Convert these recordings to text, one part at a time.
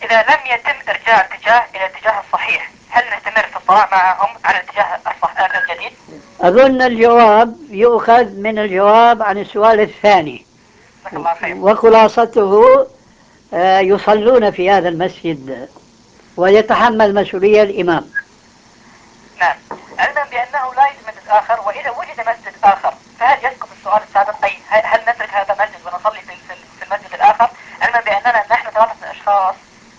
إذا لم يتم إرجاع الاتجاه إلى الاتجاه الصحيح، هل نستمر في الصلاة معهم على الاتجاه الجديد؟ أظن الجواب يؤخذ من الجواب عن السؤال الثاني، جزاك الله خير. وخلاصته يصلون في هذا المسجد ويتحمل مسؤولية الإمام. نعم، علما بأنه لا يوجد مسجد آخر، وإذا وجد مسجد آخر فهل يسقط السؤال السابق، أي هل نترك هذا المسجد ونصلي في المسجد الآخر، علما بأننا نحن 3 أشخاص؟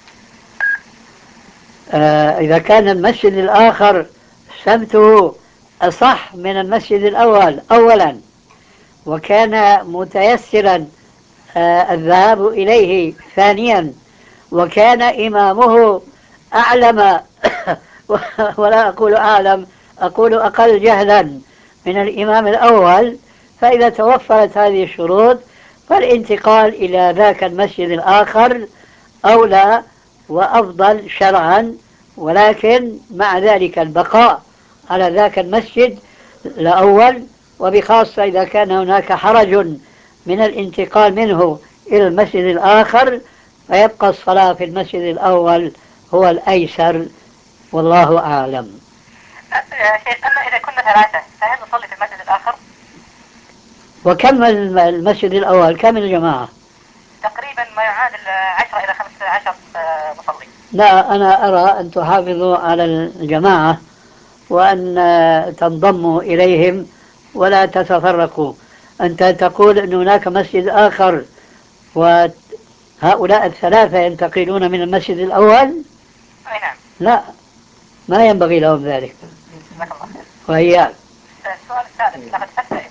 إذا كان المسجد الآخر سمته أصح من المسجد الأول أولا، وكان متيسرا الذهاب إليه ثانيا، وكان إمامه أعلم ولا أقول أعلم، أقول أقل جهلا من الإمام الأول، فإذا توفرت هذه الشروط فالانتقال إلى ذاك المسجد الآخر أولى وأفضل شرعا، ولكن مع ذلك البقاء على ذاك المسجد الأول، وبخاصة إذا كان هناك حرج من الانتقال منه إلى المسجد الآخر، فيبقى الصلاة في المسجد الأول هو الأيسر، والله أعلم. يا شيخ، أما إذا كنا 3 فهل نصلي في المسجد الآخر؟ وكم المسجد الأول، كم الجماعة؟ تقريبا ما يعادل 10 إلى 15 مصلي. لا، أنا أرى أن تحافظوا على الجماعة وأن تنضموا إليهم ولا تتفرقوا. أنت تقول أن هناك مسجد آخر وهؤلاء ال3 ينتقلون من المسجد الأول؟ أي نعم. لا، ما ينبغي لهم ذلك. جزاك الله خير. وهي السؤال الثالث، لقد أفتى